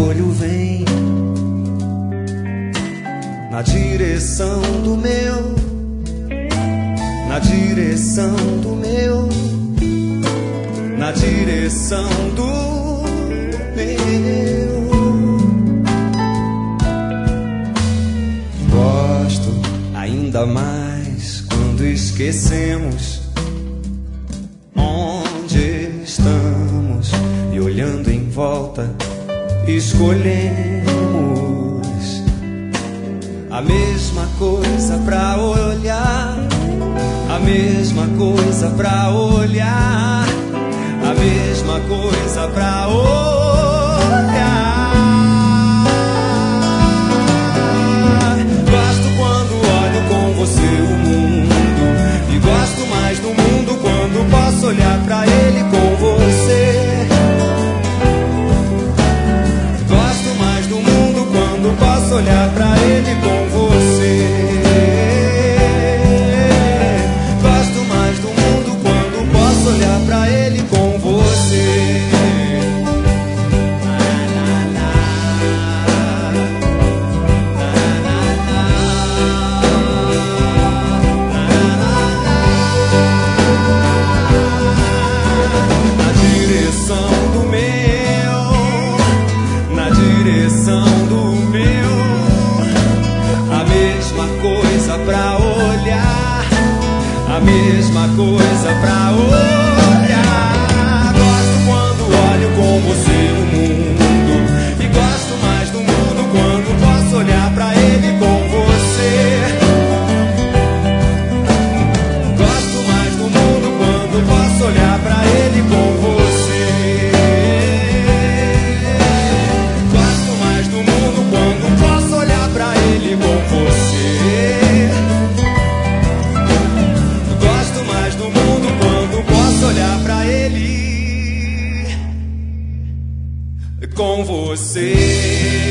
olho vem na direção do meu, na direção do meu, na direção do meu. Gosto ainda mais quando esquecemos onde estamos e olhando em volta escolhemos a mesma coisa pra olhar, a mesma coisa pra olhar, a mesma coisa pra olhar. Gosto quando olho com você o mundo, e gosto mais do mundo quando posso olhar pra ele com você. Gosto mais do mundo quando posso olhar pra ele com você. Gosto mais do mundo quando posso olhar pra ele com você. Na direção do meu, na direção do meu, a mesma coisa pra olhar, a mesma coisa pra olhar. Gosto quando olho com você o mundo, e gosto mais do mundo quando posso olhar pra ele com você. Gosto mais do mundo quando posso olhar pra ele com você. Gosto mais do mundo quando posso olhar pra ele com você. Gosto mais do mundo quando posso olhar pra ele com você.